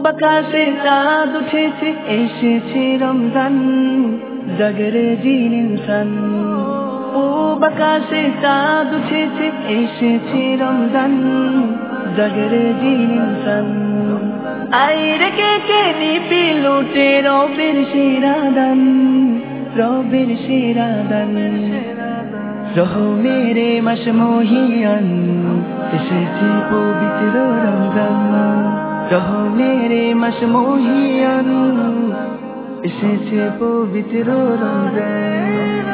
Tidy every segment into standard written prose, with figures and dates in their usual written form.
বাকাশে চাঁদ উঠেছে, এসেছে রমজান, জাগরে জিন ইনসান। বাকাশে চাঁদ উঠেছে, এসেছে রমজান, জাগরে জিন ইনসান। আইরে কে নিপি লুটে রবের শিরাদান, রবের শিরাদান। রহমেরে মাস মহিয়ান, এসেছে পবিত্র রমজান। রহমেরে মাস মহিয়ান, এসেছে পবিত্র রমজান।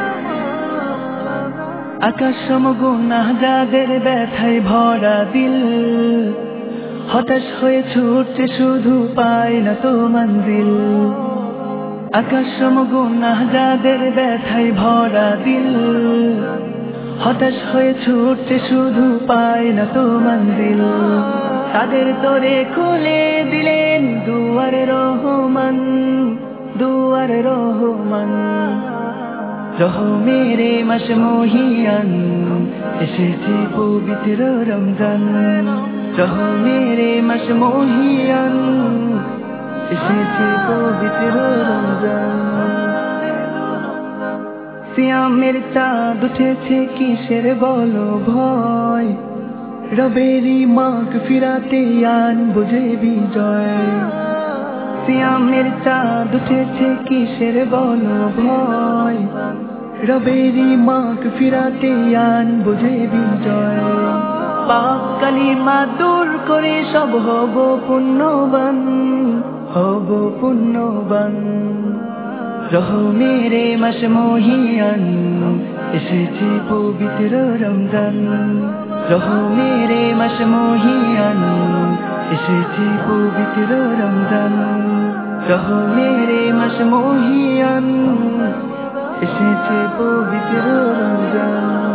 আকাশ সমগুনাহ যাদের ব্যথায় ভরা দিল, হতাশ হয়ে ছুটছে শুধু পায় না তো মঞ্জিল। আকাশ সমগুনাহ যাদের ব্যথায় ভরা দিল, হতাশ হয়ে ছুটছে শুধু পায় না তো মঞ্জিল। তাদের তোরে খুলে দিলেন দুয়ার রহমান, দুয়ার রহমান। রহমেরে মাস মহিয়ান, এসেছে পবিত্র রমজান। রহমেরে মাস মহিয়ান, এসেছে পবিত্র রমজান। সিয়ামের চাঁদ উঠেছে, কিসের বলো ভয়, রবেরি মাগফিরাতে আনবো যে বিজয়। সিয়ামের চাঁদ উঠেছে, কিসের বলো ভয়, রবেরি মাগফিরাতে আনবো যে বিজয়। পাপ কালিমা দূর করে সব হব পুণ্যবান, হব পুণ্যবান। রহমেরে মাস মহিয়ান, এসেছে পবিত্র রমজান। রহমেরে মাস মহিয়ান, এসেছে পবিত্র রমজান। রহমেরে মাস মহিয়ান, এসেছে পবিত্র রমজান।